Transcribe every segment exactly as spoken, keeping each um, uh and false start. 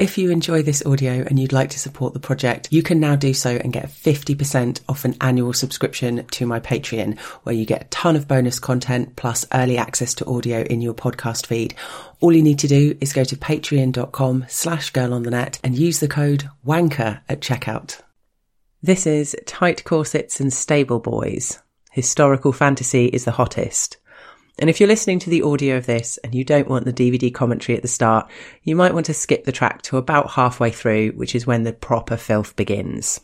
If you enjoy this audio and you'd like to support the project, you can now do so and get fifty percent off an annual subscription to my Patreon, where you get a ton of bonus content plus early access to audio in your podcast feed. All you need to do is go to patreon.com slash girl on the net and use the code WANKER at checkout. This is Tight Corsets and Stable Boys. Historical fantasy is the hottest. And if you're listening to the audio of this and you don't want the D V D commentary at the start, you might want to skip the track to about halfway through, which is when the proper filth begins.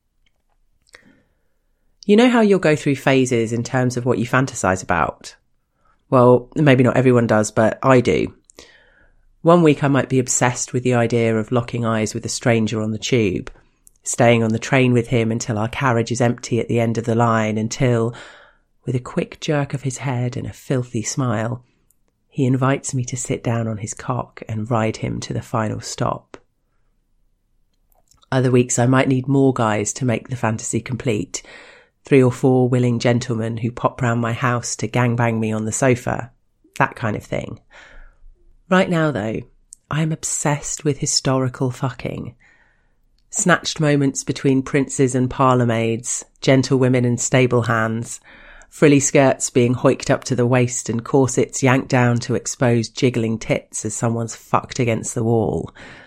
You know how you'll go through phases in terms of what you fantasize about? Well, maybe not everyone does, but I do. One week I might be obsessed with the idea of locking eyes with a stranger on the tube, staying on the train with him until our carriage is empty at the end of the line, until, with a quick jerk of his head and a filthy smile, he invites me to sit down on his cock and ride him to the final stop. Other weeks I might need more guys to make the fantasy complete, three or four willing gentlemen who pop round my house to gangbang me on the sofa, that kind of thing. Right now, though, I am obsessed with historical fucking. Snatched moments between princes and parlourmaids, gentlewomen and stable hands, frilly skirts being hoiked up to the waist and corsets yanked down to expose jiggling tits as someone's fucked against the wall.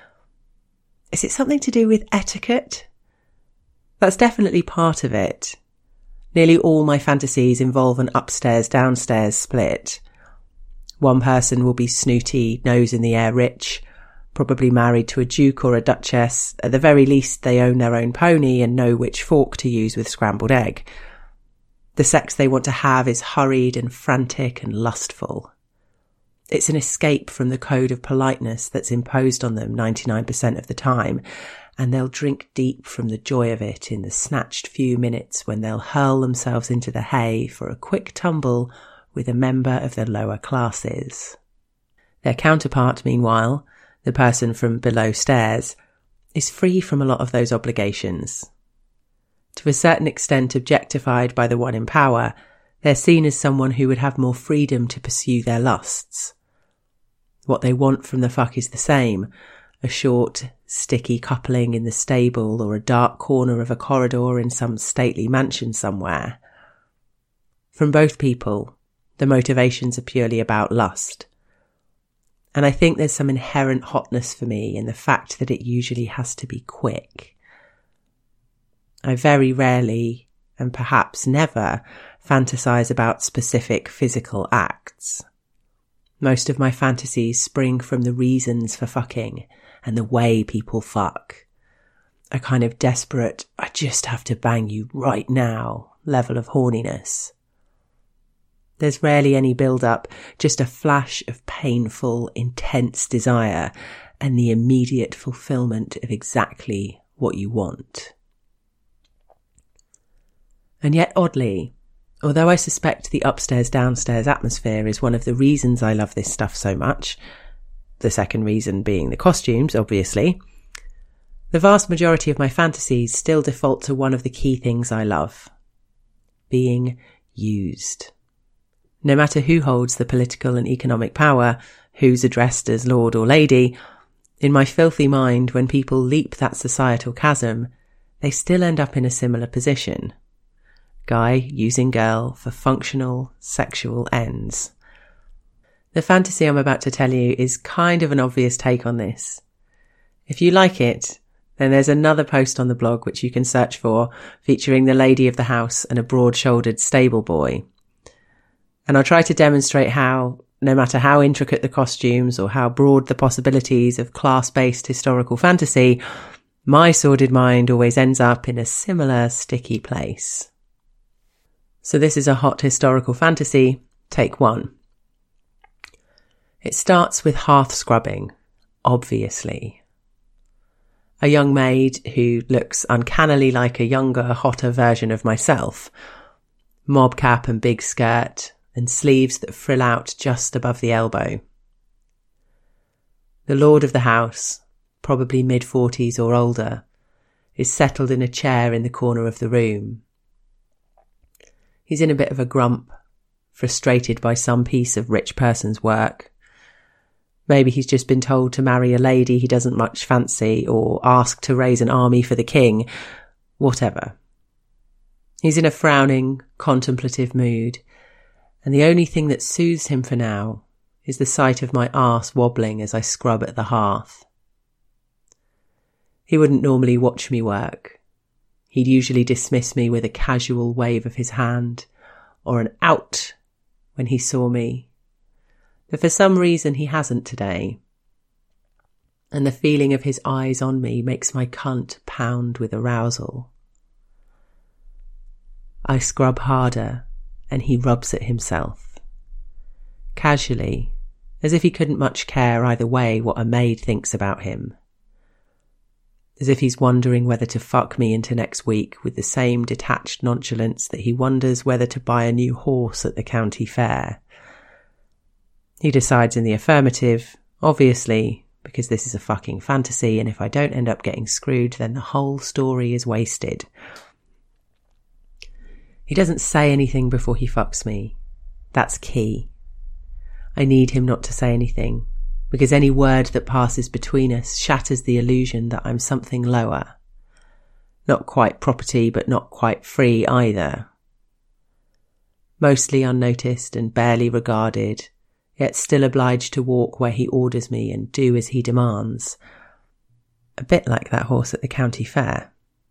Is it something to do with etiquette? That's definitely part of it. Nearly all my fantasies involve an upstairs-downstairs split. One person will be snooty, nose in the air rich, probably married to a duke or a duchess. At the very least, they own their own pony and know which fork to use with scrambled egg. The sex they want to have is hurried and frantic and lustful. It's an escape from the code of politeness that's imposed on them ninety-nine percent of the time, and they'll drink deep from the joy of it in the snatched few minutes when they'll hurl themselves into the hay for a quick tumble with a member of the lower classes. Their counterpart, meanwhile, the person from below stairs, is free from a lot of those obligations. To a certain extent objectified by the one in power, they're seen as someone who would have more freedom to pursue their lusts. What they want from the fuck is the same, a short, sticky coupling in the stable or a dark corner of a corridor in some stately mansion somewhere. From both people, the motivations are purely about lust. And I think there's some inherent hotness for me in the fact that it usually has to be quick. I very rarely, and perhaps never, fantasize about specific physical acts. Most of my fantasies spring from the reasons for fucking and the way people fuck. A kind of desperate, I just have to bang you right now level of horniness. There's rarely any build-up, just a flash of painful, intense desire and the immediate fulfillment of exactly what you want. And yet, oddly, although I suspect the upstairs-downstairs atmosphere is one of the reasons I love this stuff so much, the second reason being the costumes, obviously, the vast majority of my fantasies still default to one of the key things I love: being used. No matter who holds the political and economic power, who's addressed as lord or lady, in my filthy mind, when people leap that societal chasm, they still end up in a similar position. Guy using girl for functional sexual ends. The fantasy I'm about to tell you is kind of an obvious take on this. If you like it, then there's another post on the blog which you can search for, featuring the lady of the house and a broad-shouldered stable boy. And I'll try to demonstrate how, no matter how intricate the costumes or how broad the possibilities of class-based historical fantasy, my sordid mind always ends up in a similar sticky place. So this is a hot historical fantasy, take one. It starts with hearth scrubbing, obviously. A young maid who looks uncannily like a younger, hotter version of myself. Mob cap and big skirt, and sleeves that frill out just above the elbow. The lord of the house, probably mid-forties or older, is settled in a chair in the corner of the room. He's in a bit of a grump, frustrated by some piece of rich person's work. Maybe he's just been told to marry a lady he doesn't much fancy or asked to raise an army for the king. Whatever. He's in a frowning, contemplative mood, and the only thing that soothes him for now is the sight of my arse wobbling as I scrub at the hearth. He wouldn't normally watch me work. He'd usually dismiss me with a casual wave of his hand or an out when he saw me. But for some reason he hasn't today. And the feeling of his eyes on me makes my cunt pound with arousal. I scrub harder and he rubs at himself. Casually, as if he couldn't much care either way what a maid thinks about him. As if he's wondering whether to fuck me into next week with the same detached nonchalance that he wonders whether to buy a new horse at the county fair. He decides in the affirmative, obviously, because this is a fucking fantasy, and if I don't end up getting screwed, then the whole story is wasted. He doesn't say anything before he fucks me. That's key. I need him not to say anything, because any word that passes between us shatters the illusion that I'm something lower. Not quite property, but not quite free either. Mostly unnoticed and barely regarded, yet still obliged to walk where he orders me and do as he demands. A bit like that horse at the county fair.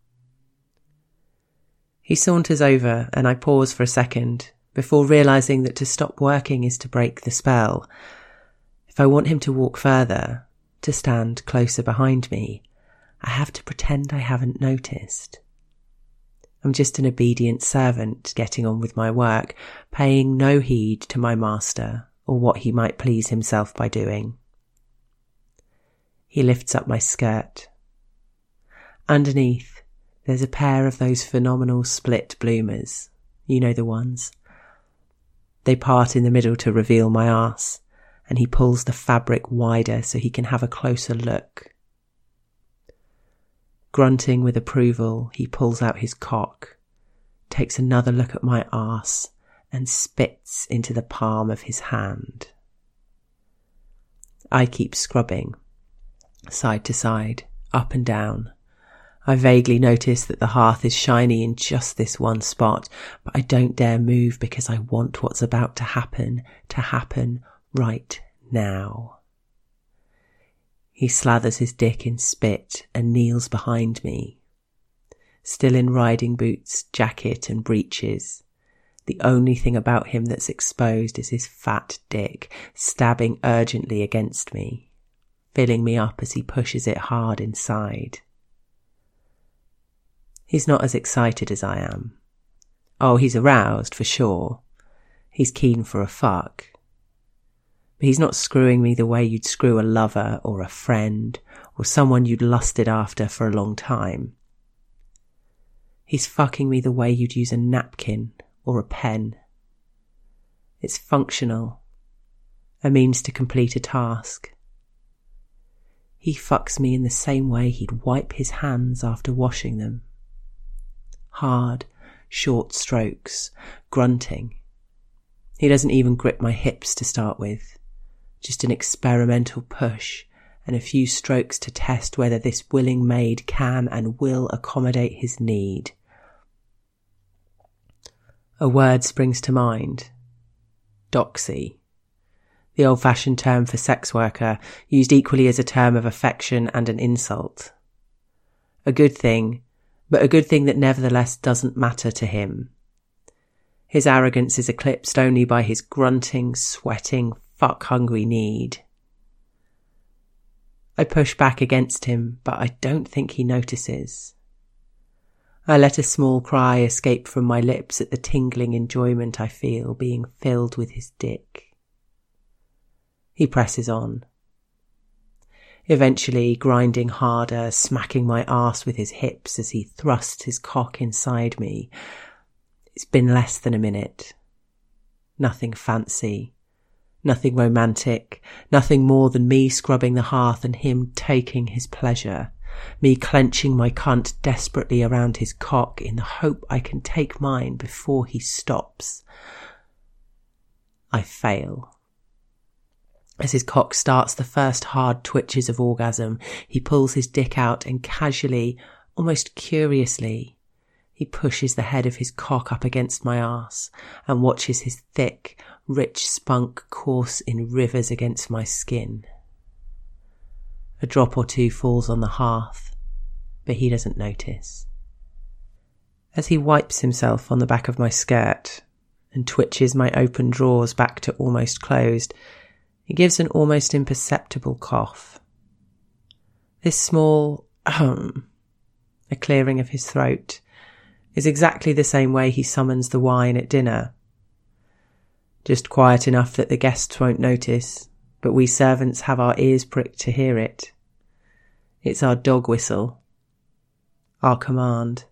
He saunters over and I pause for a second before realising that to stop working is to break the spell. If I want him to walk further, to stand closer behind me, I have to pretend I haven't noticed. I'm just an obedient servant getting on with my work, paying no heed to my master or what he might please himself by doing. He lifts up my skirt. Underneath, there's a pair of those phenomenal split bloomers. You know the ones. They part in the middle to reveal my arse, and he pulls the fabric wider so he can have a closer look. Grunting with approval, he pulls out his cock, takes another look at my arse, and spits into the palm of his hand. I keep scrubbing, side to side, up and down. I vaguely notice that the hearth is shiny in just this one spot, but I don't dare move because I want what's about to happen to happen right now. He slathers his dick in spit and kneels behind me. Still in riding boots, jacket and breeches. The only thing about him that's exposed is his fat dick, stabbing urgently against me, filling me up as he pushes it hard inside. He's not as excited as I am. Oh, he's aroused, for sure. He's keen for a fuck. But he's not screwing me the way you'd screw a lover or a friend or someone you'd lusted after for a long time. He's fucking me the way you'd use a napkin or a pen. It's functional, a means to complete a task. He fucks me in the same way he'd wipe his hands after washing them. Hard, short strokes, grunting. He doesn't even grip my hips to start with. Just an experimental push and a few strokes to test whether this willing maid can and will accommodate his need. A word springs to mind. Doxy. The old-fashioned term for sex worker, used equally as a term of affection and an insult. A good thing, but a good thing that nevertheless doesn't matter to him. His arrogance is eclipsed only by his grunting, sweating, fuck-hungry need. I push back against him, but I don't think he notices. I let a small cry escape from my lips at the tingling enjoyment I feel being filled with his dick. He presses on. Eventually grinding harder, smacking my arse with his hips as he thrusts his cock inside me. It's been less than a minute. Nothing fancy. Nothing romantic. Nothing more than me scrubbing the hearth and him taking his pleasure. Me clenching my cunt desperately around his cock in the hope I can take mine before he stops. I fail. As his cock starts the first hard twitches of orgasm, he pulls his dick out and casually, almost curiously, he pushes the head of his cock up against my arse and watches his thick, rich spunk course in rivers against my skin. A drop or two falls on the hearth, but he doesn't notice. As he wipes himself on the back of my skirt and twitches my open drawers back to almost closed, he gives an almost imperceptible cough. This small ahem, a clearing of his throat, is exactly the same way he summons the wine at dinner. Just quiet enough that the guests won't notice, but we servants have our ears pricked to hear it. It's our dog whistle, our command.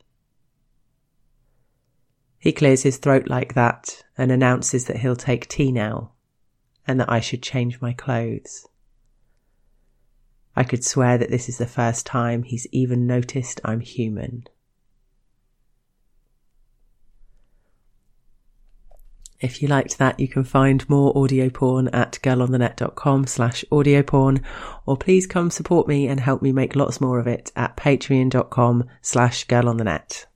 He clears his throat like that and announces that he'll take tea now, and that I should change my clothes. I could swear that this is the first time he's even noticed I'm human. If you liked that, you can find more audio porn at girlonthenet.com slash audio porn, or please come support me and help me make lots more of it at patreon.com slash girlonthenet.